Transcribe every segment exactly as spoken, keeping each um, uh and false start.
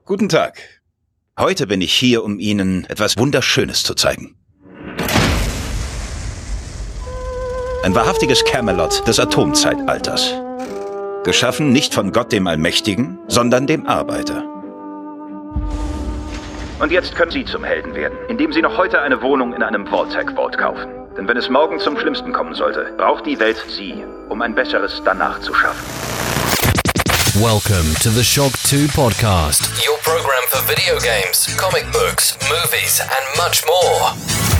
Guten Tag. Heute bin ich hier, um Ihnen etwas Wunderschönes zu zeigen. Ein wahrhaftiges Camelot des Atomzeitalters. Geschaffen nicht von Gott dem Allmächtigen, sondern dem Arbeiter. Und jetzt können Sie zum Helden werden, indem Sie noch heute eine Wohnung in einem Vault-Tec Vault kaufen. Denn wenn es morgen zum Schlimmsten kommen sollte, braucht die Welt Sie, um ein besseres danach zu schaffen. Welcome to the Shock two podcast, your program for video games, comic books, movies and much more.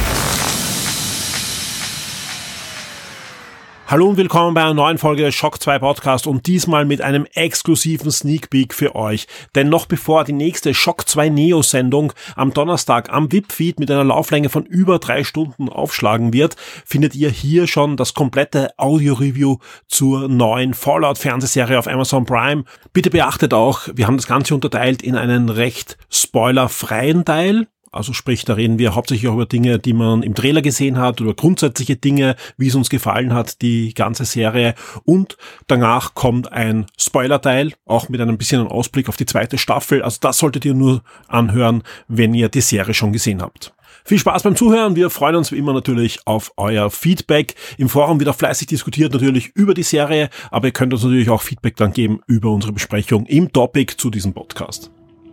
Hallo und willkommen bei einer neuen Folge des Shock zwei Podcast und diesmal mit einem exklusiven Sneak Peek für euch. Denn noch bevor die nächste Shock zwei Neo-Sendung am Donnerstag am V I P-Feed mit einer Lauflänge von über drei Stunden aufschlagen wird, findet ihr hier schon das komplette Audio-Review zur neuen Fallout-Fernsehserie auf Amazon Prime. Bitte beachtet auch, wir haben das Ganze unterteilt in einen recht spoilerfreien Teil. Also sprich, da reden wir hauptsächlich auch über Dinge, die man im Trailer gesehen hat oder grundsätzliche Dinge, wie es uns gefallen hat, die ganze Serie. Und danach kommt ein Spoiler-Teil, auch mit einem bisschen Ausblick auf die zweite Staffel. Also das solltet ihr nur anhören, wenn ihr die Serie schon gesehen habt. Viel Spaß beim Zuhören. Wir freuen uns wie immer natürlich auf euer Feedback. Im Forum wird auch fleißig diskutiert natürlich über die Serie, aber ihr könnt uns natürlich auch Feedback dann geben über unsere Besprechung im Topic zu diesem Podcast.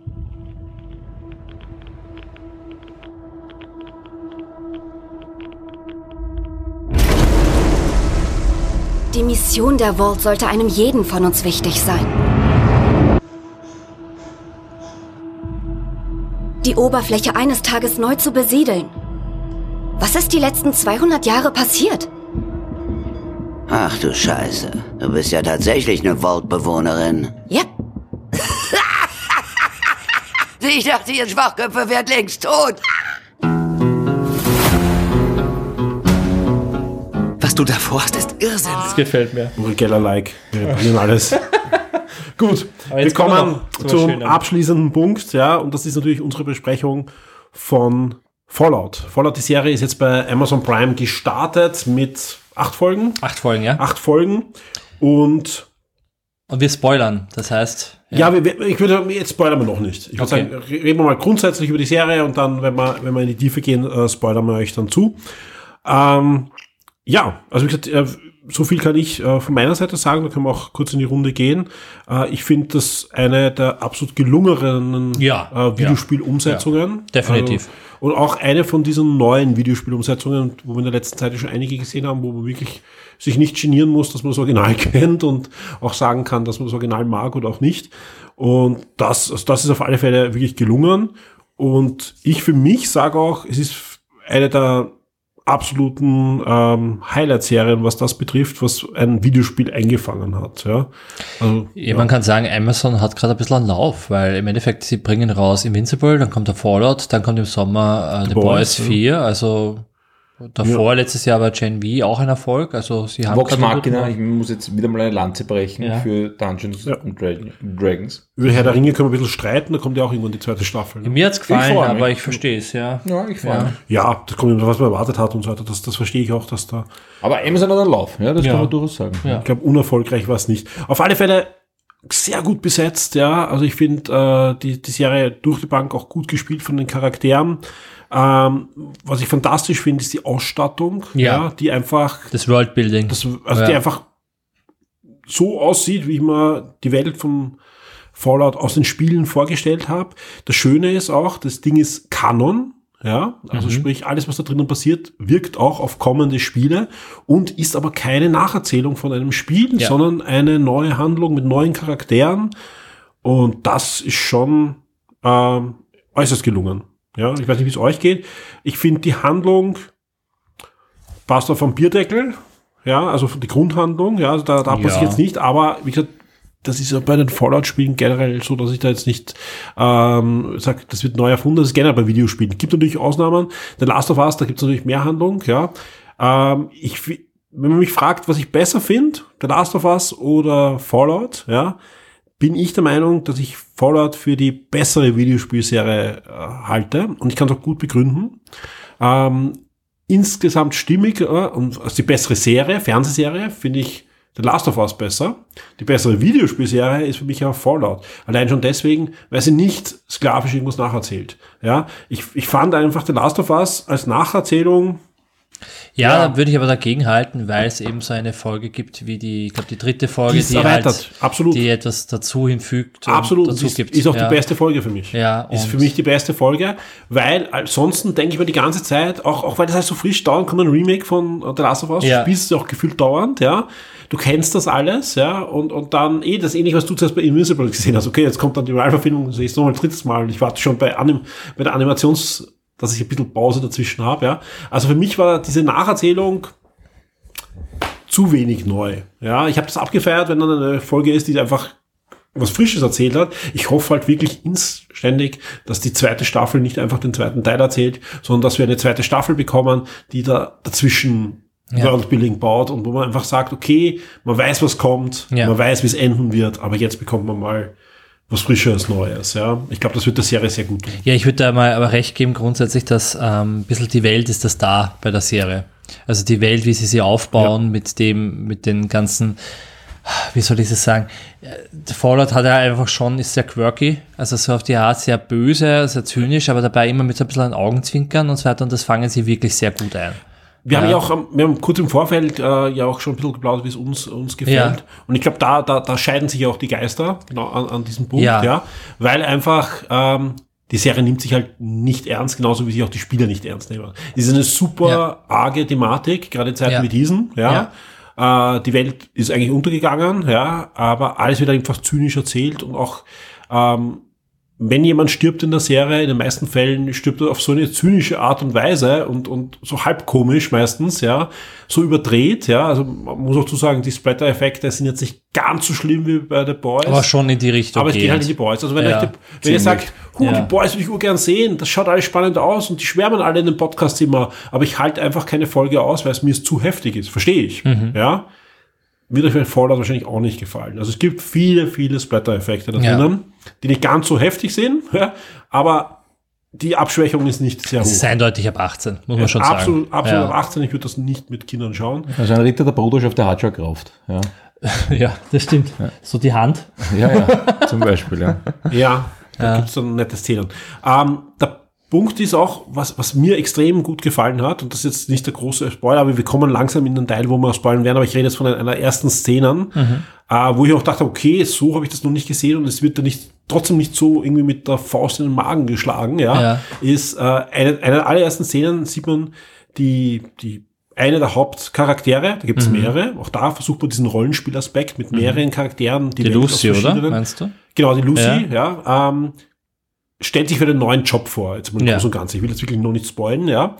Die Mission der Vault sollte einem jeden von uns wichtig sein. Die Oberfläche eines Tages neu zu besiedeln. Was ist die letzten zweihundert Jahre passiert? Ach du Scheiße, du bist ja tatsächlich eine Vault-Bewohnerin. Yep. Ich dachte, ihr Schwachköpfe wärt längst tot. Was du davor hast, ist Irrsinn. Das gefällt mir. Uri Geller-like. Wir bringen alles. Gut, wir kommen zum abschließenden Punkt, ja, und das ist natürlich unsere Besprechung von Fallout. Fallout, die Serie ist jetzt bei Amazon Prime gestartet mit acht Folgen. Acht Folgen, ja. Acht Folgen und Und wir spoilern, das heißt... Ja, ja wir, ich würde, jetzt spoilern wir noch nicht. Ich würde okay. sagen, reden wir mal grundsätzlich über die Serie und dann, wenn wir, wenn wir in die Tiefe gehen, äh, spoilern wir euch dann zu. Ähm, Ja, also wie gesagt, so viel kann ich von meiner Seite sagen, da können wir auch kurz in die Runde gehen. Ich finde das eine der absolut gelungenen ja, Videospielumsetzungen. Ja, definitiv. Also, und auch eine von diesen neuen Videospielumsetzungen, wo wir in der letzten Zeit schon einige gesehen haben, wo man wirklich sich nicht genieren muss, dass man das Original kennt und auch sagen kann, dass man das Original mag oder auch nicht. Und das, also das ist auf alle Fälle wirklich gelungen. Und ich für mich sage auch, es ist eine der absoluten ähm, Highlight-Serien, was das betrifft, was ein Videospiel eingefangen hat. Ja, also, ja, ja. Man kann sagen, Amazon hat gerade ein bisschen einen Lauf, weil im Endeffekt, sie bringen raus Invincible, dann kommt der Fallout, dann kommt im Sommer äh, The, The Boys, Boys vier, ja. Also davor, ja. letztes Jahr war Gen V auch ein Erfolg. Also sie haben Vox Machina, ich muss jetzt wieder mal eine Lanze brechen ja. für Dungeons ja. und Dragons. Über Herr der Ringe können wir ein bisschen streiten, da kommt ja auch irgendwann die zweite Staffel. Ne? Mir hat's gefallen, ich aber ich verstehe es, ja. Ja, ich freue mich. Ja, das kommt immer, was man erwartet hat und so weiter. Das, das verstehe ich auch, dass da... Aber Amazon hat einen Lauf, ja, das ja. kann man durchaus sagen. Ja. Ich glaube, unerfolgreich war es nicht. Auf alle Fälle sehr gut besetzt, ja. Also ich finde äh, die, die Serie durch die Bank auch gut gespielt von den Charakteren. Ähm, was ich fantastisch finde, ist die Ausstattung, ja, ja die einfach das Worldbuilding, das, also ja. die einfach so aussieht, wie ich mir die Welt von Fallout aus den Spielen vorgestellt habe. Das Schöne ist auch, das Ding ist Kanon, ja, also mhm. sprich alles, was da drinnen passiert, wirkt auch auf kommende Spiele und ist aber keine Nacherzählung von einem Spiel, ja. sondern eine neue Handlung mit neuen Charakteren und das ist schon ähm, äußerst gelungen. Ja, ich weiß nicht, wie es euch geht. Ich finde, die Handlung passt auf den Bierdeckel. Ja, also die Grundhandlung. Ja, also da, da passiert jetzt nicht. Aber wie gesagt, das ist ja bei den Fallout-Spielen generell so, dass ich da jetzt nicht ähm, sage, das wird neu erfunden. Das ist generell bei Videospielen. Es gibt natürlich Ausnahmen. The Last of Us, da gibt es natürlich mehr Handlung. Ja, ähm, ich, wenn man mich fragt, was ich besser finde, The Last of Us oder Fallout, ja, bin ich der Meinung, dass ich Fallout für die bessere Videospielserie äh, halte. Und ich kann es auch gut begründen. Ähm, insgesamt stimmig äh, und also die bessere Serie, Fernsehserie, finde ich The Last of Us besser. Die bessere Videospielserie ist für mich auch Fallout. Allein schon deswegen, weil sie nicht sklavisch irgendwas nacherzählt. Ja, ich, ich fand einfach The Last of Us als Nacherzählung. Ja, ja, würde ich aber dagegen halten, weil es eben so eine Folge gibt, wie die, ich glaube, die dritte Folge, die, die halt, absolut. die etwas dazu hinfügt. Absolut, dazu ist, gibt. ist auch ja. die beste Folge für mich. Ja, ist für mich die beste Folge, weil ansonsten denke ich mir die ganze Zeit, auch, auch weil das heißt so frisch dauernd kommt ein Remake von The Last of Us, ja. du spielst es auch gefühlt dauernd, ja. Du kennst das alles, ja, und, und dann eh das ähnliche, was du zuerst bei Invincible gesehen hast. Okay, jetzt kommt dann die Realverfilmung, sehe ich es nochmal ein drittes Mal. Ich warte schon bei, Anim, bei der Animations- dass ich ein bisschen Pause dazwischen habe, ja. Also für mich war diese Nacherzählung zu wenig neu. Ja, ich habe das abgefeiert, wenn dann eine Folge ist, die einfach was Frisches erzählt hat. Ich hoffe halt wirklich inständig, dass die zweite Staffel nicht einfach den zweiten Teil erzählt, sondern dass wir eine zweite Staffel bekommen, die da dazwischen ja. Worldbuilding baut und wo man einfach sagt, okay, man weiß, was kommt, ja. man weiß, wie es enden wird, aber jetzt bekommt man mal was Frisches, Neues, ja. Ich glaube, das wird der Serie sehr gut tun. Ja, ich würde da mal aber recht geben, grundsätzlich, dass ähm, ein bisschen die Welt ist das da bei der Serie. Also die Welt, wie sie sie aufbauen, ja. mit dem, mit den ganzen, wie soll ich das sagen, Fallout hat ja einfach schon, ist sehr quirky, also so auf die Art sehr böse, sehr zynisch, aber dabei immer mit so ein bisschen an Augenzwinkern und so weiter und das fangen sie wirklich sehr gut ein. Wir ja. haben ja auch, wir haben kurz im Vorfeld äh, ja auch schon ein bisschen geplaudert, wie es uns uns gefällt. Ja. Und ich glaube, da, da da scheiden sich auch die Geister genau an, an diesem Punkt, ja, ja weil einfach ähm, die Serie nimmt sich halt nicht ernst, genauso wie sich auch die Spieler nicht ernst nehmen. Es ist eine super ja. arge Thematik, gerade in Zeiten ja. wie diesen, ja. ja. Äh, die Welt ist eigentlich untergegangen, ja, aber alles wird einfach zynisch erzählt und auch ähm, wenn jemand stirbt in der Serie, in den meisten Fällen stirbt er auf so eine zynische Art und Weise und, und so halb komisch meistens, ja, so überdreht, ja, also man muss auch zu sagen, die Splatter-Effekte sind jetzt nicht ganz so schlimm wie bei The Boys. Aber schon in die Richtung. Aber es geht halt in die Boys. Also wenn, ja, euch die, wenn ihr sagt, hu, ja. die Boys würde ich urgern sehen, das schaut alles spannend aus und die schwärmen alle in den Podcasts immer, aber ich halte einfach keine Folge aus, weil es mir zu heftig ist. Verstehe ich, mhm. ja. Wird euch bei Fallout wahrscheinlich auch nicht gefallen. Also es gibt viele, viele Splatter-Effekte da drinnen, ja. die nicht ganz so heftig sind, ja, aber die Abschwächung ist nicht sehr hoch. Es ist eindeutig ab achtzehn, muss man schon absolut, sagen. Absolut ja. ab achtzehn, ich würde das nicht mit Kindern schauen. Also ein Ritter der Bruderschaft, der hat schon gekauft. Ja, ja das stimmt. Ja. So die Hand. Ja, ja, zum Beispiel, ja. Ja, da ja. gibt es dann nette Szenen. Ähm, der Punkt ist auch, was, was mir extrem gut gefallen hat, und das ist jetzt nicht der große Spoiler, aber wir kommen langsam in den Teil, wo wir spoilern werden, aber ich rede jetzt von einer ersten Szene, mhm. äh, wo ich auch dachte, okay, so habe ich das noch nicht gesehen und es wird da nicht, trotzdem nicht so irgendwie mit der Faust in den Magen geschlagen, ja, ja. ist, äh, eine, eine der allerersten Szenen sieht man die, die, eine der Hauptcharaktere, da gibt es mhm. mehrere, auch da versucht man diesen Rollenspielaspekt mit mehreren mhm. Charakteren. Die, die Lucy, oder? Meinst du? Genau, die Lucy, ja, ja ähm, stellt sich für den neuen Job vor, jetzt mal im ja. Großen und Ganzen. Ich will jetzt wirklich noch nicht spoilen, ja.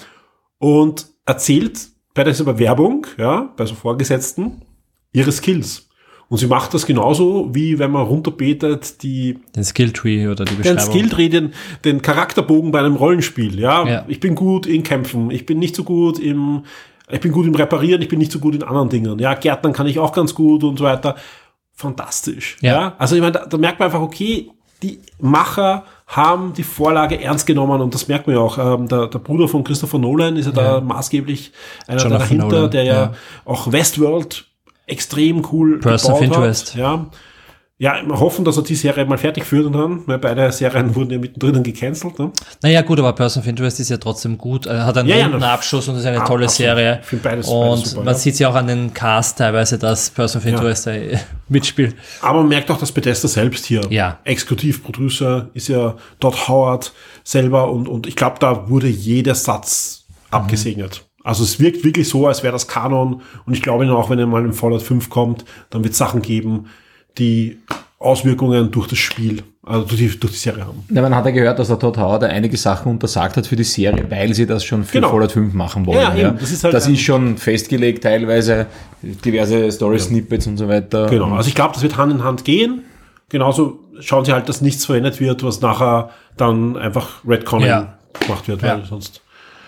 Und erzählt bei dieser Bewerbung, ja, bei so Vorgesetzten, ihre Skills. Und sie macht das genauso, wie wenn man runterbetet, die, den Skilltree oder die Beschreibung. Den Skilltree, den, den Charakterbogen bei einem Rollenspiel, ja? ja. Ich bin gut in Kämpfen, ich bin nicht so gut im, ich bin gut im Reparieren, ich bin nicht so gut in anderen Dingen. Ja, Gärtnern kann ich auch ganz gut und so weiter. Fantastisch, ja. ja? Also ich meine, da, da merkt man einfach, okay, die Macher haben die Vorlage ernst genommen und das merkt man ja auch. Ähm, der, der Bruder von Christopher Nolan ist ja, ja. da maßgeblich einer Jonathan dahinter, Nolan. der ja, ja auch Westworld extrem cool Person gebaut of Interest. Hat. Ja. Ja, wir hoffen, dass er die Serie mal fertig führen kann, weil beide Serien wurden ja mittendrin gecancelt. Ne? Naja, gut, aber Person of Interest ist ja trotzdem gut. Er hat einen ja, runden ja, Abschluss und ist eine ah, tolle absolut. Serie. Ich finde beides, und beides super, man ja. sieht ja auch an den Cast teilweise, dass Person of Interest ja. mitspielt. Aber man merkt auch, dass Bethesda selbst hier, ja. Exekutivproducer, ist ja Todd Howard selber und, und ich glaube, da wurde jeder Satz mhm. abgesegnet. Also es wirkt wirklich so, als wäre das Kanon und ich glaube auch, wenn er mal in Fallout fünf kommt, dann wird es Sachen geben, die Auswirkungen durch das Spiel, also durch die, durch die Serie haben. Ja, man hat ja gehört, dass der Todd Howard einige Sachen untersagt hat für die Serie, weil sie das schon für genau. Fallout fünf machen wollen. Ja, ja. Eben, das ist, halt das ist schon festgelegt, teilweise diverse Story-Snippets ja. und so weiter. Genau, also ich glaube, das wird Hand in Hand gehen. Genauso schauen sie halt, dass nichts verändert wird, was nachher dann einfach Redconning ja. gemacht wird, weil ja. sonst...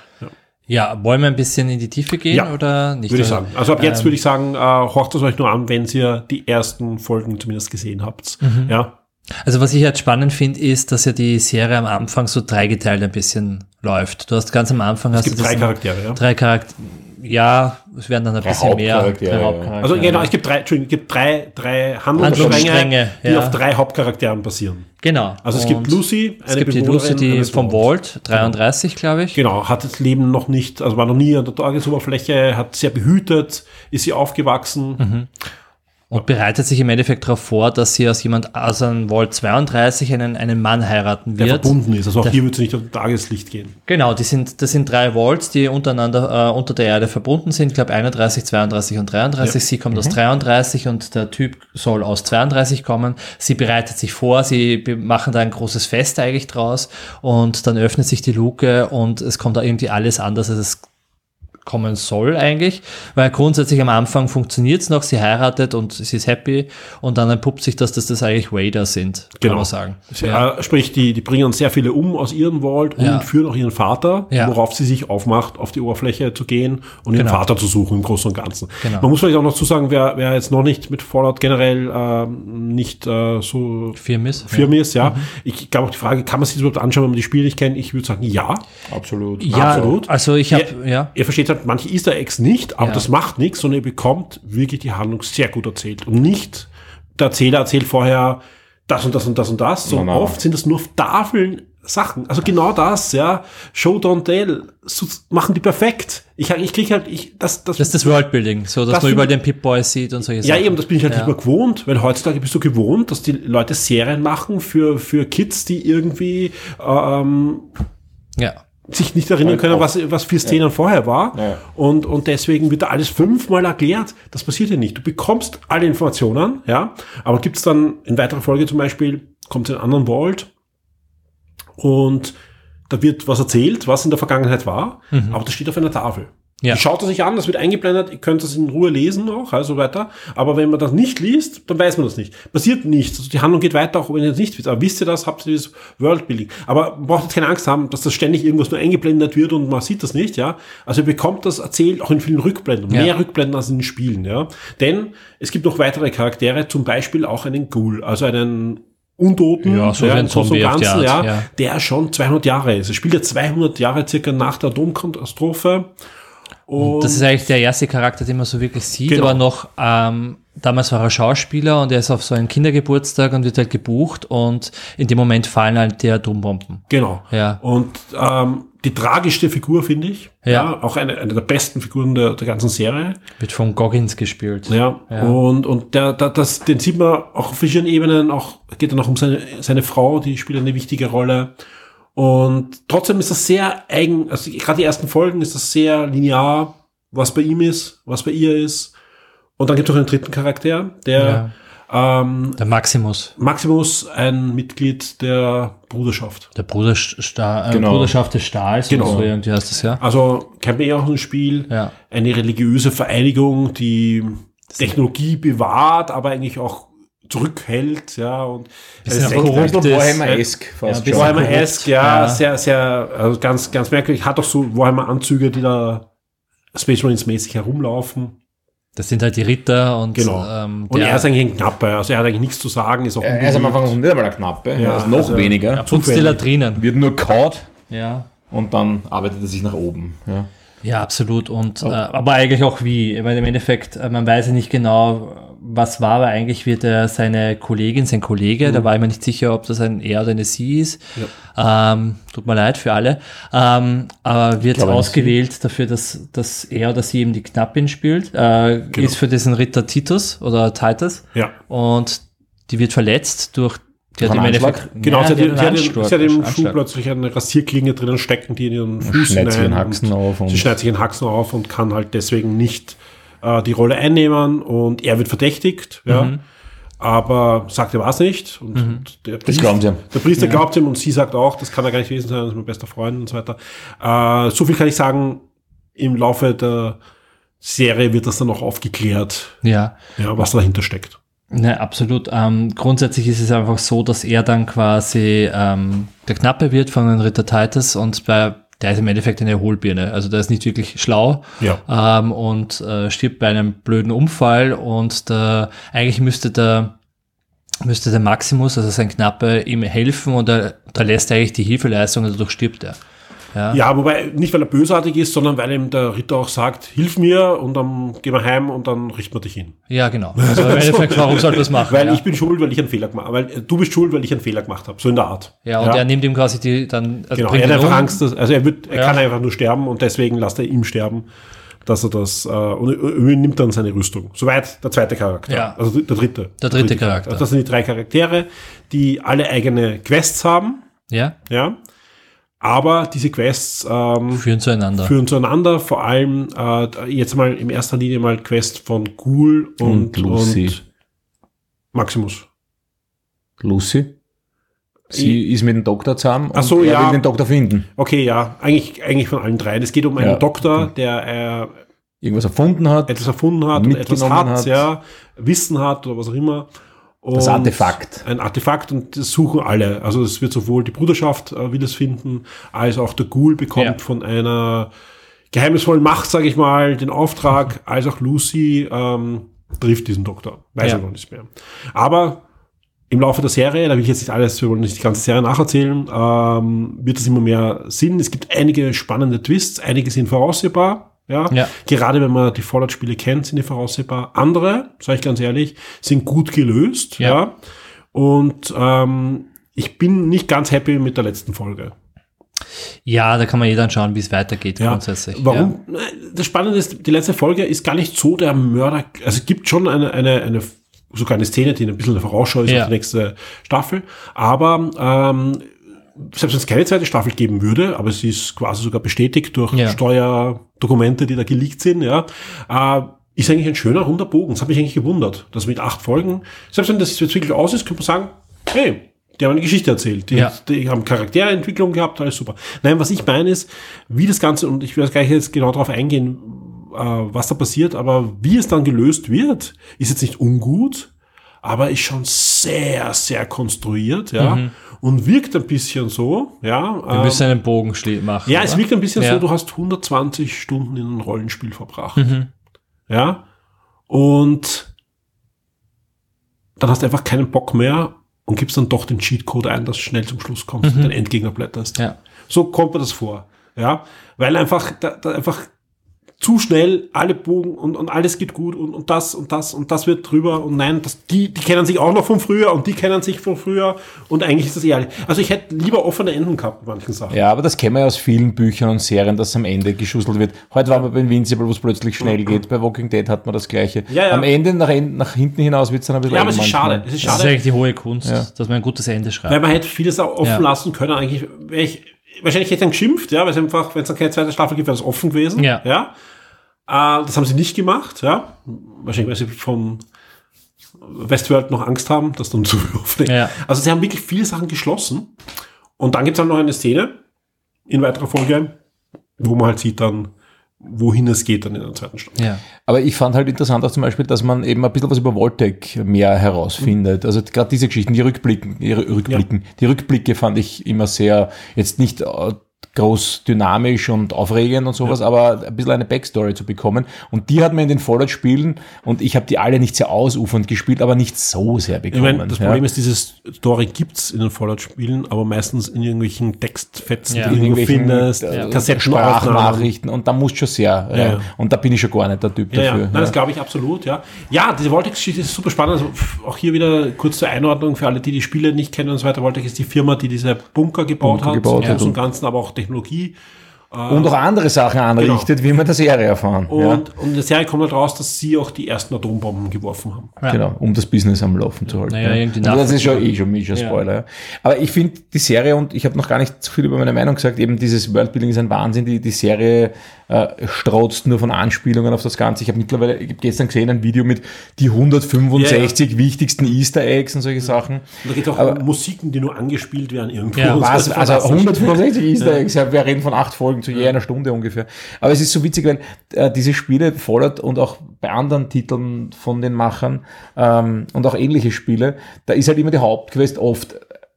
Ja, wollen wir ein bisschen in die Tiefe gehen ja, oder nicht? Würde ich sagen. Also ab jetzt ähm, würde ich sagen, äh, horcht das euch nur an, wenn ihr die ersten Folgen zumindest gesehen habt. Mhm. Ja. Also was ich halt spannend finde, ist, dass ja die Serie am Anfang so dreigeteilt ein bisschen läuft. Du hast ganz am Anfang... Es hast gibt du drei Charaktere, ja. Drei Charaktere. ja, es werden dann ein drei bisschen mehr. Hauptcharaktere, Hauptcharaktere. Also genau, es gibt drei, Entschuldigung, es gibt drei, drei Handlungsstränge, Handlungsstränge, die ja. auf drei Hauptcharakteren basieren. Genau. Also es Und gibt Lucy, eine es gibt die Bewohnerin Lucy, die eines vom Vault. Vault, dreiunddreißig, glaube ich. Genau, hat das Leben noch nicht, also war noch nie an der Tagesoberfläche, hat sehr behütet, ist sie aufgewachsen. Mhm. Und bereitet sich im Endeffekt darauf vor, dass sie aus jemand, aus einem Vault zweiunddreißig einen, einen Mann heiraten wird. Der verbunden ist, also auch Der- hier wird sie nicht auf Tageslicht gehen. Genau, die sind, das sind drei Vaults, die untereinander äh, unter der Erde verbunden sind. Ich glaube einunddreißig, zweiunddreißig und dreiunddreißig. Ja. Sie kommt aus dreiunddreißig und der Typ soll aus zweiunddreißig kommen. Sie bereitet sich vor, sie be- machen da ein großes Fest eigentlich draus und dann öffnet sich die Luke und es kommt da irgendwie alles anders, als es kommen soll eigentlich, weil grundsätzlich am Anfang funktioniert es noch, sie heiratet und sie ist happy und dann entpuppt sich, dass das, das eigentlich Raider sind, kann Genau. man sagen. Ja. Sprich, die, die bringen sehr viele um aus ihrem Vault und Ja. führen auch ihren Vater, Ja. worauf sie sich aufmacht, auf die Oberfläche zu gehen und ihren Genau. Vater zu suchen im Großen und Ganzen. Genau. Man muss vielleicht auch noch zu sagen, wer, wer jetzt noch nicht mit Fallout generell ähm, nicht äh, so Firm ist. firm ist, ja. Ich glaube auch die Frage, kann man sich das überhaupt anschauen, wenn man die Spiele nicht kennt? Ich würde sagen, ja. Absolut. Ja, Absolut. also ich habe, Ihr, ja. ihr versteht halt manche Easter Eggs nicht, aber Ja. das macht nichts, sondern ihr bekommt wirklich die Handlung sehr gut erzählt. Und nicht, der Erzähler erzählt vorher das und das und das und das, sondern Nein, nein. oft sind das nur auf Tafeln Sachen. Also genau das, ja. Show, don't tell. So machen die perfekt. Ich, ich krieg halt, ich, das, das, Das ist das Worldbuilding, so dass Das man find- überall den Pip-Boy sieht und solche ja, Sachen. eben, das bin ich halt Ja. nicht mehr gewohnt, weil heutzutage bist du gewohnt, dass die Leute Serien machen für, für Kids, die irgendwie, ähm, Ja. sich nicht erinnern Halt können, auch. was, was vier Szenen vorher war. Ja. Und, und deswegen wird da alles fünfmal erklärt. Das passiert ja nicht. Du bekommst alle Informationen, ja. Aber gibt's dann in weiterer Folge zum Beispiel, kommt in einen anderen Vault und da wird was erzählt, was in der Vergangenheit war, aber das steht auf einer Tafel. Ja. Die schaut er sich an, das wird eingeblendet, ihr könnt das in Ruhe lesen auch, also weiter. Aber wenn man das nicht liest, dann weiß man das nicht. Passiert nichts. Also die Handlung geht weiter, auch wenn ihr das nicht wisst. Aber wisst ihr das, habt ihr dieses Worldbuilding. Aber man braucht jetzt keine Angst haben, dass das ständig irgendwas nur eingeblendet wird und man sieht das nicht, ja. Also ihr bekommt das erzählt auch in vielen Rückblenden. Ja. Mehr Rückblenden als in den Spielen, ja. Denn es gibt noch weitere Charaktere, zum Beispiel auch einen Ghoul, also einen Untoten, Ja, so wie ein im Großen und Zombie auf die Ganzen, Art, ja, ja. der schon zweihundert Jahre ist. Er spielt ja zweihundert Jahre circa nach der Atomkatastrophe. Und Das ist eigentlich der erste Charakter, den man so wirklich sieht, Genau. aber noch, ähm, damals war er Schauspieler und er ist auf so einen Kindergeburtstag und wird halt gebucht und in dem Moment fallen halt die Atombomben. Genau. Ja. Und ähm, die tragischste Figur, finde ich. Ja. Auch eine, eine der besten Figuren der, der ganzen Serie. Wird von Goggins gespielt. Ja. Ja. Und, und der, der, das, den sieht man auch auf verschiedenen Ebenen. Auch geht dann auch um seine, seine Frau, die spielt eine wichtige Rolle. Und trotzdem ist das sehr eigen, also gerade die ersten Folgen ist das sehr linear, was bei ihm ist, was bei ihr ist. Und dann gibt es noch einen dritten Charakter, der ähm, Der Maximus, Maximus, ein Mitglied der Bruderschaft. der Bruder Sta äh, Genau. Bruderschaft des Stahls, Genau. oder so irgendwie heißt das, ja. Also kennt man ja auch ein Spiel, Ja. eine religiöse Vereinigung, die Technologie bewahrt, aber eigentlich auch zurückhält, ja, und Bisschen es ist korrupt echt- ist. Warhammer-esque Ja, fast bisschen schon. Warhammer-esque, ja, Ja. sehr, sehr, also ganz, ganz merkwürdig. Hat auch so Warhammer-Anzüge, die da Space Marines-mäßig herumlaufen. Das sind halt die Ritter und, Genau. ähm, Und der er ist eigentlich ein Knapper, also er hat eigentlich nichts zu sagen, ist auch Er ist am unbeliebt. Anfang noch nicht einmal eine Knappe, Ja, er ist noch also- weniger. putzt die Latrinen. Wird nur kaut Ja. und dann arbeitet er sich nach oben. Ja. Ja, absolut. Und äh, aber eigentlich auch wie, weil im Endeffekt, äh, man weiß ja nicht genau, was war, aber eigentlich wird er seine Kollegin, sein Kollege, da war ich mir nicht sicher, ob das ein er oder eine sie ist. Ähm, tut mir leid für alle. Ähm, aber wird glaube, eine ausgewählt dafür, dass, dass er oder sie eben die Knappin spielt. Äh, Ist für diesen Ritter Titus oder Titus. Ja. Und die wird verletzt durch die hat einen im Anschlag? Endeffekt, Genau, ja, sie hat, die sie einen hat, Anschlag- sie hat im Schuh Anschlag. plötzlich eine Rasierklinge drinnen stecken, die in ihren Fuß schneidet sich hinein den Haxen und auf und- sie schneidet sich den Haxen auf und kann halt deswegen nicht äh, die Rolle einnehmen und er wird verdächtigt, ja, Mhm. aber sagt, er war es nicht und, und der Priester, glauben sie ihm. der Priester glaubt ihm und sie sagt auch, das kann er gar nicht gewesen sein, das ist mein bester Freund und so weiter. Äh, so viel kann ich sagen, im Laufe der Serie wird das dann auch aufgeklärt, Ja. ja, was dahinter steckt. Ne, absolut. Ähm, grundsätzlich ist es einfach so, dass er dann quasi ähm, der Knappe wird von den Ritter Titus und bei, der ist im Endeffekt eine Hohlbirne. Also der ist nicht wirklich schlau Ja. ähm, und äh, stirbt bei einem blöden Unfall und der, eigentlich müsste der müsste der Maximus, also sein Knappe, ihm helfen und er, da lässt er eigentlich die Hilfeleistung und dadurch stirbt er. Ja. ja, wobei, nicht weil er bösartig ist, sondern weil ihm der Ritter auch sagt, hilf mir und dann gehen wir heim und dann richten wir dich hin. Ja, genau. Also im Endeffekt, warum soll das machen? Weil ja. ich bin schuld, weil ich einen Fehler gemacht habe. Weil du bist schuld, weil ich einen Fehler gemacht habe. So in der Art. Ja, und ja. er nimmt ihm quasi die dann... Also genau, er hat einfach um. Angst, dass, also er, wird, er ja. kann einfach nur sterben und deswegen lässt er ihm sterben, dass er das, äh, und er nimmt dann seine Rüstung. Soweit der zweite Charakter. Ja. Also der dritte. Der dritte, der dritte Charakter. Charakter. Also das sind die drei Charaktere, die alle eigene Quests haben. Ja. Ja. Aber diese Quests ähm, führen zueinander. Führen zueinander, vor allem äh, jetzt mal in erster Linie mal Quest von Ghoul und, und Lucy. Und Maximus. Lucy? Sie ich, ist mit dem Doktor zusammen ach so, und er ja. will den Doktor finden. Okay, ja, eigentlich, eigentlich von allen dreien. Es geht um einen ja. Doktor, der äh, irgendwas erfunden hat, etwas erfunden hat, oder etwas hat, hat, ja, Wissen hat oder was auch immer. Und das Artefakt. Ein Artefakt und das suchen alle. Also es wird sowohl die Bruderschaft äh, will es finden, als auch der Ghoul bekommt ja. von einer geheimnisvollen Macht, sage ich mal, den Auftrag, als auch Lucy ähm, trifft diesen Doktor. Weiß er ja. noch nicht mehr. Aber im Laufe der Serie, da will ich jetzt nicht alles, wir wollen nicht die ganze Serie nacherzählen, ähm, wird es immer mehr Sinn. Es gibt einige spannende Twists, einige sind voraussehbar. Ja? ja, gerade wenn man die Fallout-Spiele kennt, sind die voraussehbar. Andere, sage ich ganz ehrlich, sind gut gelöst. Ja, ja? Und ähm, ich bin nicht ganz happy mit der letzten Folge. Ja, da kann man eh dann schauen, wie es weitergeht ja. grundsätzlich. Warum? Ja. Das Spannende ist, die letzte Folge ist gar nicht so der Mörder. Also es gibt schon eine, eine, eine sogar eine Szene, die ein bisschen eine Vorausschau ist ja. auf die nächste Staffel. Aber ähm, selbst wenn es keine zweite Staffel geben würde, aber sie ist quasi sogar bestätigt durch ja. Steuerdokumente, die da geleakt sind, ja, äh, ist eigentlich ein schöner, runder Bogen. Das hat mich eigentlich gewundert, dass mit acht Folgen, selbst wenn das jetzt wirklich aus ist, könnte man sagen, hey, die haben eine Geschichte erzählt, die, ja. die haben Charakterentwicklung gehabt, alles super. Nein, was ich meine ist, wie das Ganze, und ich will jetzt gleich jetzt genau darauf eingehen, was da passiert, aber wie es dann gelöst wird, ist jetzt nicht ungut, aber ist schon sehr, sehr konstruiert, ja, mhm. und wirkt ein bisschen so, ja. Wir müssen einen Bogen machen. Ja, oder? Es wirkt ein bisschen ja. so, du hast hundertzwanzig Stunden in ein Rollenspiel verbracht, mhm. ja, und dann hast du einfach keinen Bock mehr und gibst dann doch den Cheatcode ein, dass du schnell zum Schluss kommst mhm. und den Endgegner blätterst. Ja. So kommt mir das vor, ja, weil einfach, da, da einfach zu schnell alle Bogen und, und alles geht gut und, und das und das und das wird drüber und nein, das, die, die kennen sich auch noch von früher und die kennen sich von früher und eigentlich ist das ehrlich. Also ich hätte lieber offene Enden gehabt bei manchen Sachen. Ja, aber das kennen wir ja aus vielen Büchern und Serien, dass am Ende geschusselt wird. Heute waren wir bei Invincible, wo es plötzlich schnell geht. Bei Walking Dead hat man das Gleiche. Ja, ja. Am Ende, nach, nach hinten hinaus wird es dann ein bisschen Ja, aber es ist schade. Es ist schade. Das ist eigentlich die hohe Kunst, ja. dass man ein gutes Ende schreibt. Weil man hätte vieles auch offen ja. lassen können. Eigentlich wäre ich, wahrscheinlich hätte ich dann geschimpft, ja, weil es einfach, wenn es dann keine zweite Staffel gibt, wäre es offen gewesen. Ja. ja. Das haben sie nicht gemacht, ja. Wahrscheinlich, weil sie von Westworld noch Angst haben, dass dann zu öffnen. Ja. Also sie haben wirklich viele Sachen geschlossen. Und dann gibt es dann noch eine Szene in weiterer Folge, wo man halt sieht dann, wohin es geht dann in der zweiten Staffel. Ja. Aber ich fand halt interessant auch zum Beispiel, dass man eben ein bisschen was über Voltec mehr herausfindet. Also gerade diese Geschichten, die Rückblicken, die Rückblicken, ja. die Rückblicke fand ich immer sehr, jetzt nicht groß dynamisch und aufregend und sowas, ja. aber ein bisschen eine Backstory zu bekommen. Und die hat man in den Fallout-Spielen, und ich habe die alle nicht sehr ausufernd gespielt, aber nicht so sehr bekommen. Ich meine, das Problem ja. ist, diese Story gibt's in den Fallout-Spielen, aber meistens in irgendwelchen Textfetzen, ja. die du irgendwo findest, äh, Kassetten, Sprachnachrichten, und da muss schon sehr. Ja. Ja. Und da bin ich schon gar nicht der Typ ja, dafür. Ja. Nein, das glaube ich absolut, ja. Ja, diese Voltec-Geschichte ist super spannend. Also auch hier wieder kurz zur Einordnung für alle, die die Spiele nicht kennen und so weiter. Voltec ist die Firma, die diese Bunker gebaut Bunker hat, gebaut zum hat Großen und Ganzen, aber auch Technologie. Und auch andere Sachen anrichtet, genau. wie wir der Serie erfahren. Und, ja. und in der Serie kommt halt raus, dass sie auch die ersten Atombomben geworfen haben. Ja. Genau, um das Business am Laufen zu halten. Naja, ja. Und das ist schon eh schon ein Spoiler. Ja. Aber ich finde die Serie, und ich habe noch gar nicht so viel über meine Meinung gesagt, eben dieses Worldbuilding ist ein Wahnsinn. Die, die Serie äh, strotzt nur von Anspielungen auf das Ganze. Ich habe mittlerweile, ich habe gestern gesehen, ein Video mit die hundertfünfundsechzig ja, ja. wichtigsten Easter Eggs und solche Sachen. Und da geht es auch Aber, um Musiken, die nur angespielt werden irgendwo. Ja, was, also hundertfünfundsechzig Easter Eggs, ja. wir reden von acht Folgen zu je ja. einer Stunde ungefähr. Aber es ist so witzig, weil äh, diese Spiele Fallout und auch bei anderen Titeln von den Machern ähm, und auch ähnliche Spiele, da ist halt immer die Hauptquest oft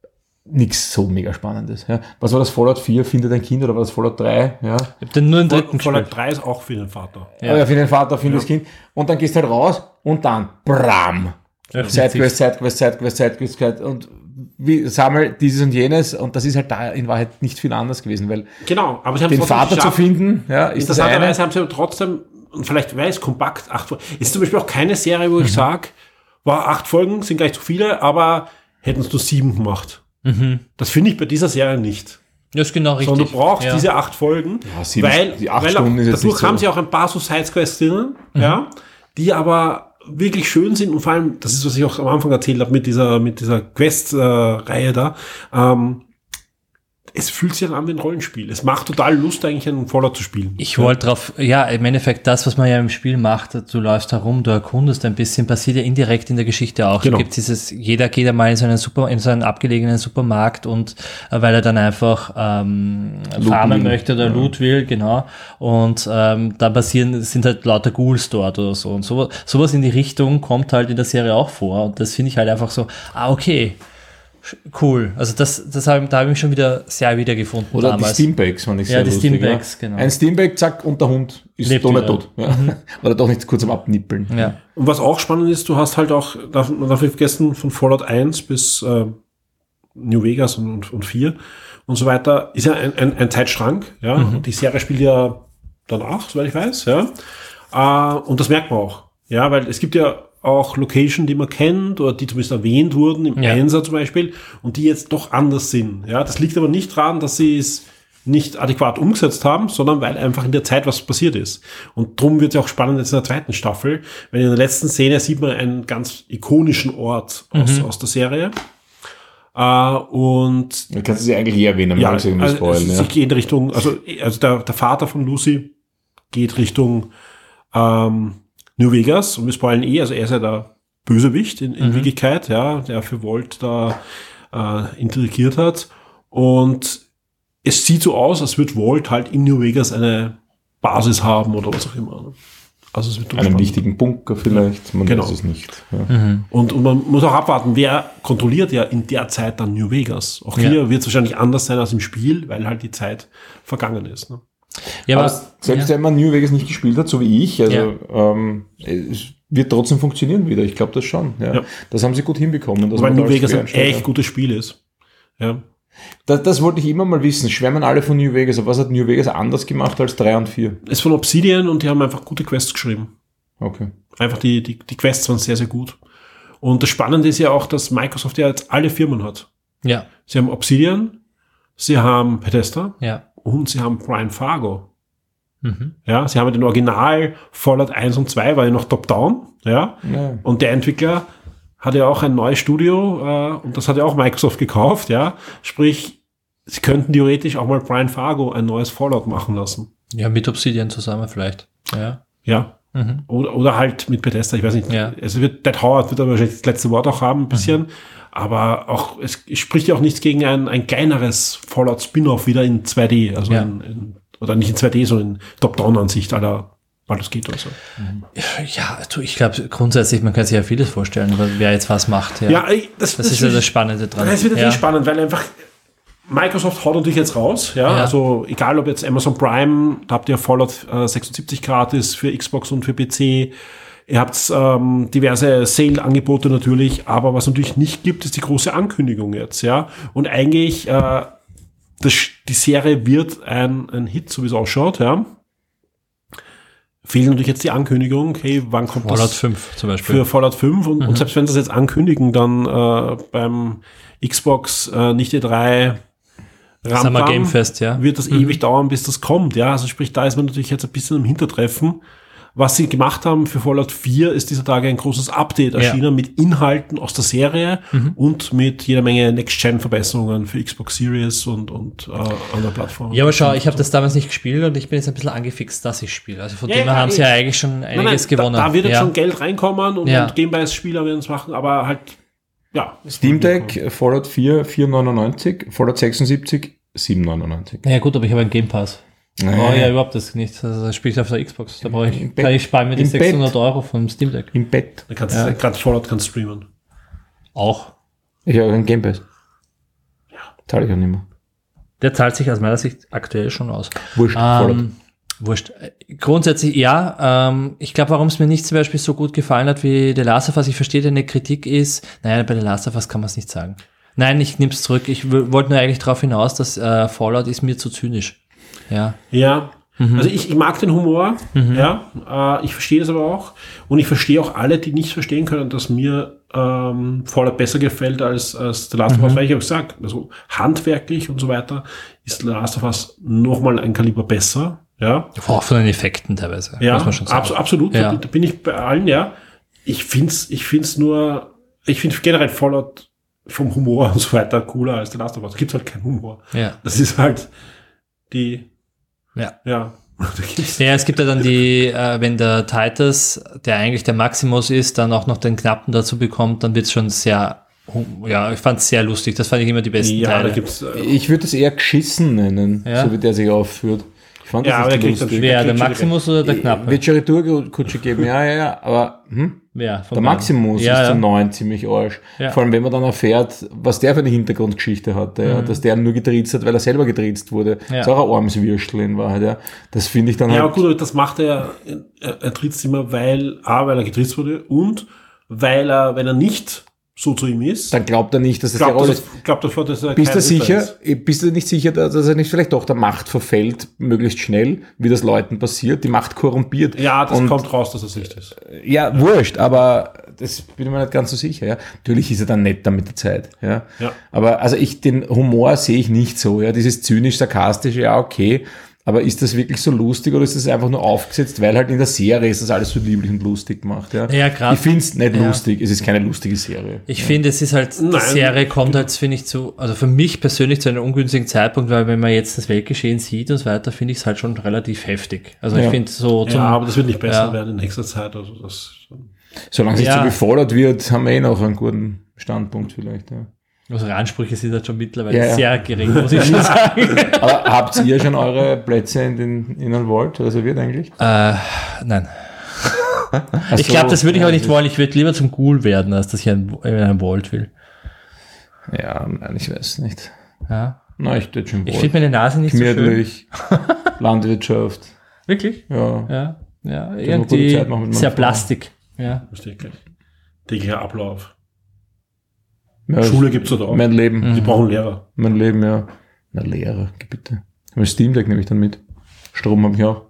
nichts so mega Spannendes. Ja. Was war das, Fallout vier, findet ein Kind, oder war das Fallout drei? Ja. Ich hab den nur den dritten Fallout drei ist auch für den Vater. Ja, ja für den Vater, für ja. das Kind. Und dann gehst du halt raus und dann, bram, Sidequest, Sidequest, Sidequest, Sidequest, Sidequest und wie, sammel dieses und jenes und das ist halt da in Wahrheit nicht viel anders gewesen, weil genau, aber sie haben den Vater zu finden, ja, ist das eine. Interessanterweise haben sie aber trotzdem, und vielleicht weil es kompakt, acht Folgen, ist zum Beispiel auch keine Serie, wo ich mhm. sage, war acht Folgen, sind gar nicht so viele, aber hätten es nur sieben gemacht. Mhm. Das finde ich bei dieser Serie nicht. Das ist genau richtig. Sondern du brauchst ja. diese acht Folgen, ja, sieben, weil, die acht weil Stunden ist jetzt dadurch haben so. sie auch ein paar so Sidequests drinnen, mhm. ja, die aber wirklich schön sind und vor allem, das ist, was ich auch am Anfang erzählt habe mit dieser, mit dieser Quest-Reihe äh, da, ähm, es fühlt sich an wie ein Rollenspiel. Es macht total Lust, eigentlich einen Fallout zu spielen. Ich ja. wollte drauf, ja, im Endeffekt das, was man ja im Spiel macht, du läufst herum, du erkundest ein bisschen, passiert ja indirekt in der Geschichte auch. Genau. Da gibt dieses, jeder geht einmal in so einen Super, in so einen abgelegenen Supermarkt und äh, weil er dann einfach ähm, farmen möchte oder ja. Loot will, genau. Und ähm, da passieren, sind halt lauter Ghouls dort oder so. Und so, sowas in die Richtung kommt halt in der Serie auch vor. Und das finde ich halt einfach so, ah, okay. Cool, also das, das hab, da habe ich mich schon wieder sehr wiedergefunden. Oder damals. die Steambags fand ich ja, sehr die lustig. Steambags, ja. genau. Ein Steambag, zack, und der Hund ist Lebt doch wieder. nicht tot. Ja. Mhm. Oder doch nicht kurz am Abnippeln. Ja. Und was auch spannend ist, du hast halt auch, darf, man darf nicht vergessen, von Fallout eins bis äh, New Vegas und, und, und vier und so weiter, ist ja ein, ein, ein Zeitschrank. Ja? Mhm. Und die Serie spielt ja danach, soweit ich weiß. Ja? Äh, und das merkt man auch. Ja, weil es gibt ja auch Location, die man kennt oder die zumindest erwähnt wurden, im ja. Einser zum Beispiel, und die jetzt doch anders sind. Ja, das liegt aber nicht daran, dass sie es nicht adäquat umgesetzt haben, sondern weil einfach in der Zeit was passiert ist. Und drum wird es ja auch spannend jetzt in der zweiten Staffel, weil in der letzten Szene sieht man einen ganz ikonischen Ort aus, mhm. aus der Serie. Uh, und du kannst sie eigentlich eher erwähnen, ja, also, spoilen, ja. sie geht in Richtung, also, also der, der Vater von Lucy geht Richtung ähm, New Vegas und wir spoilen eh, also er ist ja der Bösewicht in, in mhm. Wirklichkeit, ja, der für Volt da äh, intrigiert hat. Und es sieht so aus, als wird Volt halt in New Vegas eine Basis haben oder was auch immer. Also es wird einen wichtigen Bunker vielleicht, man genau. weiß es nicht. Ja. Mhm. Und, und man muss auch abwarten, wer kontrolliert ja in der Zeit dann New Vegas. Auch hier ja. wird es wahrscheinlich anders sein als im Spiel, weil halt die Zeit vergangen ist. Ne? Ja, aber, aber selbst ja. wenn man New Vegas nicht gespielt hat, so wie ich, also ja. ähm, es wird trotzdem funktionieren wieder. Ich glaube das schon. Ja. Ja. Das haben sie gut hinbekommen. Weil New Vegas ein echt ja. gutes Spiel ist. Ja. Das, das wollte ich immer mal wissen. Schwärmen alle von New Vegas. Aber was hat New Vegas anders gemacht als drei und vier? Es ist von Obsidian und die haben einfach gute Quests geschrieben. Okay. Einfach die, die, die Quests waren sehr, sehr gut. Und das Spannende ist ja auch, dass Microsoft ja jetzt alle Firmen hat. Ja. Sie haben Obsidian, sie haben Bethesda. Ja. Und sie haben Brian Fargo. Mhm. Ja, sie haben den Original Fallout eins und zwei, war ja noch Top-Down. Ja? ja. Und der Entwickler hat ja auch ein neues Studio äh, und das hat ja auch Microsoft gekauft. Ja, sprich, sie könnten theoretisch auch mal Brian Fargo ein neues Fallout machen lassen. Ja, mit Obsidian zusammen vielleicht. Ja. Ja. Mhm. Oder, oder halt mit Bethesda, ich weiß nicht. Ja. Es wird, Dead Howard wird aber wahrscheinlich das letzte Wort auch haben, ein bisschen. Mhm. Aber auch, es spricht ja auch nichts gegen ein, ein kleineres Fallout-Spin-Off wieder in zwei D, also ja. in, in, oder nicht in zwei D, sondern in Top-Down-Ansicht aller Baldur's Gate oder so. Ja, du, ich glaube grundsätzlich, man kann sich ja vieles vorstellen, wer jetzt was macht. Ja, ja das, das, das ist ja das Spannende dran. Das wird natürlich ja. spannend, weil einfach Microsoft haut natürlich jetzt raus, ja? ja, also egal ob jetzt Amazon Prime, da habt ihr Fallout äh, sechsundsiebzig gratis für Xbox und für P C. Ihr habt ähm, diverse Sale-Angebote natürlich, aber was natürlich nicht gibt, ist die große Ankündigung jetzt, ja. Und eigentlich, äh, das, die Serie wird ein, ein Hit, so wie es ausschaut, ja. Fehlt natürlich jetzt die Ankündigung, hey, wann kommt Fallout das? Fallout fünf zum Beispiel. Für Fallout fünf und, mhm. und selbst wenn sie das jetzt ankündigen, dann äh, beim Xbox äh, nicht E drei Summer Game Fest, ja. wird das mhm. ewig dauern, bis das kommt, ja. Also sprich, da ist man natürlich jetzt ein bisschen im Hintertreffen. Was sie gemacht haben für Fallout vier, ist dieser Tage ein großes Update erschienen ja. mit Inhalten aus der Serie mhm. und mit jeder Menge Next-Gen-Verbesserungen für Xbox Series und, und äh, andere Plattformen. Ja, aber schau, ich habe das damals nicht gespielt und ich bin jetzt ein bisschen angefixt, dass ich spiele. Also von ja, dem her ja, haben sie ja eigentlich schon einiges nein, nein, gewonnen. Da, da wird jetzt ja. schon Geld reinkommen und, ja. und Gamebase-Spieler werden es machen, aber halt, ja. Steam Deck, Fallout vier, vier neunundneunzig, Fallout sechsundsiebzig, sieben neunundneunzig. Naja gut, aber ich habe einen Game Pass. Naja. Oh ja, überhaupt das nicht. Also das spiele ich auf der Xbox. Da brauche ich, kann ich sparen mir die sechshundert Euro vom Steam Deck. Im Bett. Da kannst du ja. gerade Fallout kannst streamen. Auch. Ich habe einen Game Pass. Ja. Zahle ich auch nicht mehr. Der zahlt sich aus meiner Sicht aktuell schon aus. Wurscht, ähm, wurscht. Grundsätzlich ja. Ähm, ich glaube, warum es mir nicht zum Beispiel so gut gefallen hat wie The Last of Us, ich verstehe, deine Kritik ist, naja, bei The Last of Us kann man es nicht sagen. Nein, ich nehme es zurück. Ich w- wollte nur eigentlich darauf hinaus, dass äh, Fallout ist mir zu zynisch. Ja. Ja. Mhm. Also ich, ich mag den Humor, mhm. ja, äh, ich verstehe das aber auch und ich verstehe auch alle, die nicht verstehen können, dass mir ähm, Fallout besser gefällt als, als The Last of Us, weil ich auch sage, also handwerklich und so weiter ist The Last of Us nochmal ein Kaliber besser, ja. Auch von den Effekten teilweise, ja, muss man schon sagen. Abs- absolut, ja. da bin ich bei allen, ja. Ich find's, ich find's nur, ich finde generell Fallout vom Humor und so weiter cooler als The Last of Us. Da gibt's halt keinen Humor. Ja. Das ist halt die, Ja. ja. Ja, es gibt ja dann die, äh, wenn der Titus, der eigentlich der Maximus ist, dann auch noch den Knappen dazu bekommt, dann wird's schon sehr, ja, ich fand's sehr lustig. Das fand ich immer die besten ja, Teile. Da gibt's, äh, Ich würde es eher geschissen nennen, Ja. so wie der sich aufführt. Ich fand Ja, aber das der nicht kriegt lustig. Wer, der Maximus oder der Knappe? Wird schon Retourkutsche geben, ja, ja, ja, aber hm? Wer? Von der beiden? Maximus ja, ist ja. zum neuen ziemlich arsch. Ja. Vor allem, wenn man dann erfährt, was der für eine Hintergrundgeschichte hatte, ja, dass der nur getriezt hat, weil er selber getriezt wurde. Ja. Das ist auch ein armes Würstel in Wahrheit, ja. Das finde ich dann ja, halt... gut, aber das macht er, er, er tritt immer, weil, A, weil er getriezt wurde und weil er, wenn er nicht so zu ihm ist, Dann glaubt er nicht, dass das die glaubt Rolle er, glaubt er, dass er Bist kein du Ritter sicher, ist. bist du nicht sicher, dass er nicht vielleicht doch der Macht verfällt, möglichst schnell, wie das Leuten passiert, die Macht korrumpiert. Ja, das Und, kommt raus, dass es nicht ist. Ja, wurscht, aber das bin ich mir nicht ganz so sicher, ja. Natürlich ist er dann netter mit der Zeit, ja. Ja. Aber also ich, den Humor sehe ich nicht so, ja. Dieses zynisch-sarkastische, ja, okay. Aber ist das wirklich so lustig oder ist das einfach nur aufgesetzt, weil halt in der Serie ist das alles so lieblich und lustig gemacht, ja. Ja, grad- Ich finde es nicht ja. lustig, es ist keine lustige Serie. Ich finde, es ist halt, die Nein. Serie kommt halt, finde ich, zu, also für mich persönlich zu einem ungünstigen Zeitpunkt, weil wenn man jetzt das Weltgeschehen sieht und so weiter, finde ich es halt schon relativ heftig. Also Ja. ich finde so zum, Ja, aber das wird nicht besser Ja. werden in nächster Zeit. Also das, Solange es Ja. nicht so gefordert wird, haben wir eh noch einen guten Standpunkt vielleicht, ja. unsere Ansprüche sind halt schon mittlerweile Ja, ja. sehr gering, muss ich schon sagen. Aber habt ihr schon eure Plätze in den in einem Vault reserviert eigentlich? äh, nein. Ach Ich so, glaube, das würde ich ja, auch nicht das- wollen. Ich würde lieber zum Ghoul werden, als dass ich ein, in einem Vault will. Ja, nein, ich weiß nicht. Ja. Nein, ich würde schon Ich Vault. finde meine Nase nicht so schön. Gemütlich, Landwirtschaft, Wirklich? ja. Ja. Ja, gute irgendwie Zeit machen mit meiner sehr Frau. Plastik. Ja. verstehe ich gleich. Täglicher Ablauf. ja Schule gibt's dort auch. Mein Leben, Sie brauchen Lehrer. mein Leben, ja. Na, Lehrer, bitte. Aber Steam Deck nehme ich dann mit. Strom habe ich auch.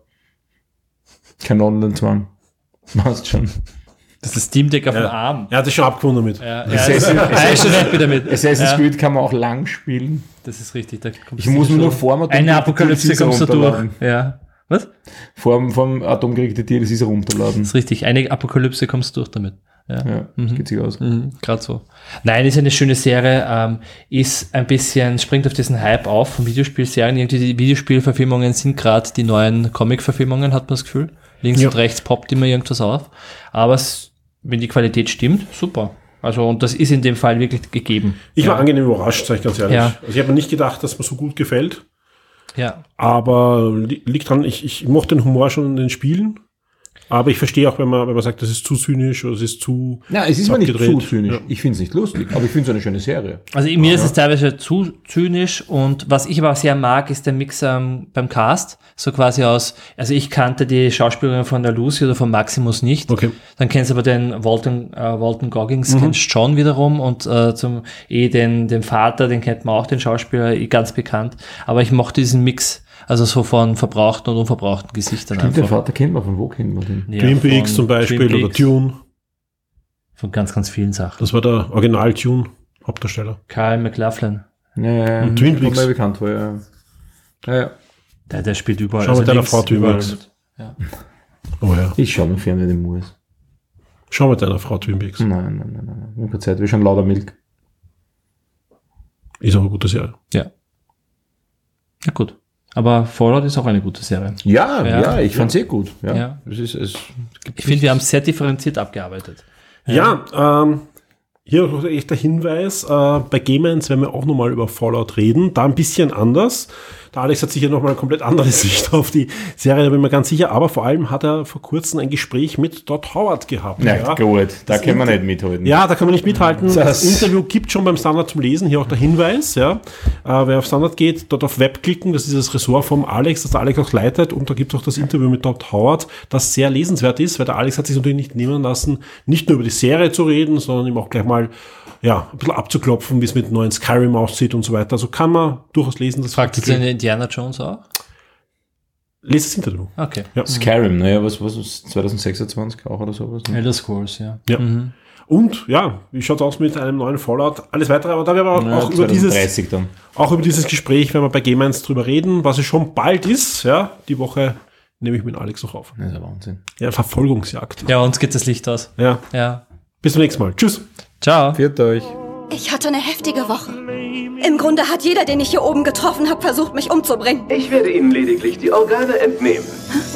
Kein Online-Zwang. Machst schon. Das ist Steam Deck auf dem Ja. Arm. Er hat sich schon abgewonnen damit. Ja, Es ja, ist- er ist schon happy damit. Assassin's Ja. Creed kann man auch lang spielen. Das ist richtig. Da kommt Ich muss mir nur vor dem eine Apokalypse D L Cs kommst du durch. runterladen. Ja. Was? Vor dem, vom Atomkrieg die D L Cs runterladen. Das ist richtig. Eine Apokalypse kommst du durch damit. Ja. Ja, das geht sich aus. Mhm, gerade so. Nein, ist eine schöne Serie, ähm, ist ein bisschen, springt auf diesen Hype auf von Videospielserien. Irgendwie die Videospielverfilmungen sind gerade die neuen Comic-Verfilmungen, hat man das Gefühl. Links Ja. und rechts poppt immer irgendwas auf. Aber es, wenn die Qualität stimmt, super. Also, und das ist in dem Fall wirklich gegeben. Ich war ja. angenehm überrascht, sage ich ganz ehrlich. Ja. Also ich habe mir nicht gedacht, dass mir so gut gefällt. Ja. Aber li liegt dran, ich, ich mochte den Humor schon in den Spielen. Aber ich verstehe auch, wenn man, wenn man sagt, das ist zu zynisch oder es ist zu. Ja, es ist mir nicht zu abgedreht. zynisch. Ja. Ich finde es nicht lustig, aber ich finde es eine schöne Serie. Also mir ist es teilweise zu zynisch und was ich aber auch sehr mag, ist der Mix ähm, beim Cast. So quasi aus, also ich kannte die Schauspielerin von der Lucy oder von Maximus nicht. Okay. Dann kennst du aber den Walton, äh, Walton Goggins, kennst John wiederum und äh, zum eh den, den Vater, den kennt man auch, den Schauspieler, eh ganz bekannt. Aber ich mochte diesen Mix, also so von verbrauchten und unverbrauchten Gesichtern Stimmt, den einfach. Vater kennt man, von wo kennt man den? Ja, Twin Peaks von zum Beispiel Twin oder Peaks, Dune. Von ganz, ganz vielen Sachen. Das war der Original-Tune-Hauptdarsteller. Kyle MacLachlan, Ja, ja, ja. Und Twin Peaks. Kommt mir bekannt vor, ja. Ja, ja. der, der spielt überall. Schau mit deiner links Frau Twin überall Peaks. mit. Ja. Oh ja. Ich schaue mir fern den Moors. Schau mit deiner Frau Twin Peaks. Nein, nein, nein, nein. Wir haben keine Zeit, wir schauen lauter Milk. Ist auch eine gute Serie. Ja. Ja, gut. Aber Fallout ist auch eine gute Serie. Ja, Ja. ja, ich fand's eh gut. Ja. Ja. Es ist, es gibt Ich finde, wir haben es sehr differenziert abgearbeitet. Ja, ähm, hier noch echt der Hinweis, äh, bei Game eins werden wir auch nochmal über Fallout reden, da ein bisschen anders. Der Alex hat sicher nochmal eine komplett andere Sicht auf die Serie, da bin ich mir ganz sicher. Aber vor allem hat er vor kurzem ein Gespräch mit Todd Howard gehabt. Na ja. gut, da Das können wir Inter- nicht mithalten. Ja, da kann man nicht mithalten. Das, Das- Interview gibt schon beim Standard zum Lesen. Hier auch der Hinweis. Ja. Äh, wer auf Standard geht, dort auf Web klicken. Das ist das Ressort vom Alex, das der Alex auch leitet. Und da gibt es auch das Interview mit Todd Howard, das sehr lesenswert ist, weil der Alex hat sich natürlich nicht nehmen lassen, nicht nur über die Serie zu reden, sondern ihm auch gleich mal ja, ein bisschen abzuklopfen, wie es mit neuen Skyrim aussieht und so weiter. Also kann man durchaus lesen. Das Fragt jetzt in Indiana Jones auch? Lest das Interview. Okay. Ja. Skyrim, naja, was was ist zwanzig sechsundzwanzig auch oder sowas? Ne? Elder Scrolls, ja. Ja. Und ja, wie schaut's aus mit einem neuen Fallout? Alles weitere, aber da werden wir auch, Ja, auch über dieses dreißig dann. auch über dieses Gespräch, wenn wir bei Game eins drüber reden, was es schon bald ist, ja, die Woche nehme ich mit Alex noch auf. Das ist ja Wahnsinn. Ja, Verfolgungsjagd. Ja, uns geht das Licht aus. Ja. Ja. Bis zum nächsten Mal. Tschüss. Ciao. Viert euch. Ich hatte eine heftige Woche. Im Grunde hat jeder, den ich hier oben getroffen habe, versucht, mich umzubringen. Ich werde Ihnen lediglich die Organe entnehmen.